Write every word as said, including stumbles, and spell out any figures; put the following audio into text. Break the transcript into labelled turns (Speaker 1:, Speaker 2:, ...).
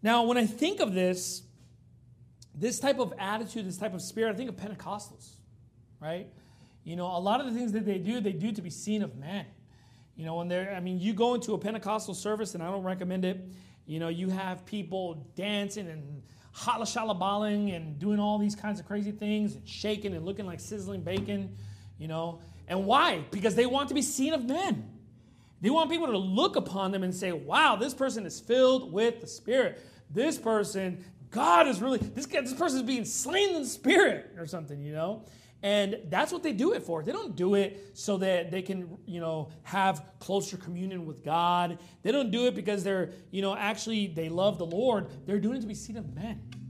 Speaker 1: Now, when I think of this, this type of attitude, this type of spirit, I think of Pentecostals, right? You know, a lot of the things that they do, they do to be seen of men. You know, when they're, I mean, you go into a Pentecostal service, and I don't recommend it, you know, you have people dancing and holla-shalla-balling and doing all these kinds of crazy things and shaking and looking like sizzling bacon, you know. And why? Because they want to be seen of men. They want people to look upon them and say, wow, this person is filled with the Spirit. This person, God is really, this guy, this person is being slain in the Spirit or something, you know. And that's what they do it for. They don't do it so that they can, you know, have closer communion with God. They don't do it because they're, you know, actually they love the Lord. They're doing it to be seen of men.